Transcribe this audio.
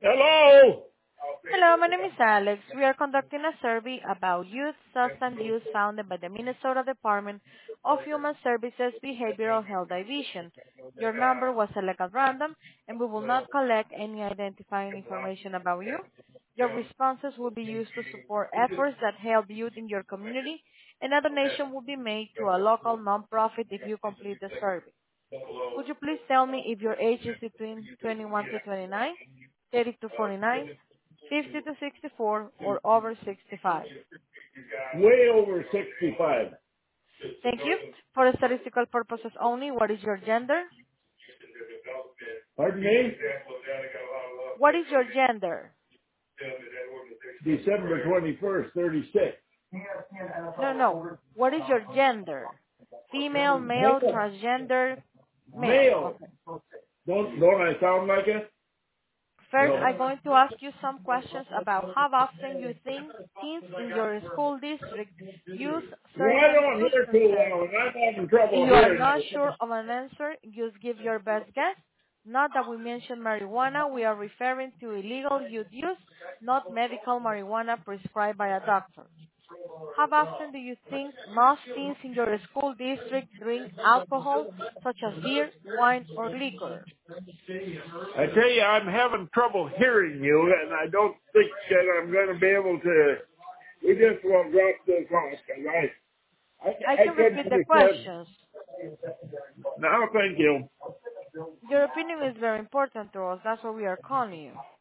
Hello? Hello, my name is Alex. We are conducting a survey about youth substance use founded by the Minnesota Department of Human Services Behavioral Health Division. Your number was selected at random, and we will not collect any identifying information about you. Your responses will be used to support efforts that help youth in your community, and a donation will be made to a local nonprofit if you complete the survey. Could you please tell me if your age is between 21 to 29, 30 to 49, 50 to 64, or over 65? Way over 65. Thank you. For statistical purposes only, what is your gender? Pardon me? What is your gender? December 21st, 36. No. What is your gender? Female, male, Male. transgender, male. Male. Okay. Don't I sound like it? First, No. I'm going to ask you some questions about how often you think teens in your school district use Well, I certain don't hear too substances. well, and I'm having trouble If you are hearing not you. sure of an answer, just give your best guess. Not that we mentioned marijuana, we are referring to illegal youth use, not medical marijuana prescribed by a doctor. How often do you think most teens in your school district drink alcohol, such as beer, wine, or liquor? I tell you, I'm having trouble hearing you, and I don't think that I'm going to be able to. We just won't drop this off, because I I can couldn't repeat the understand. questions. No, thank you. Your opinion is very important to us. That's why we are calling you.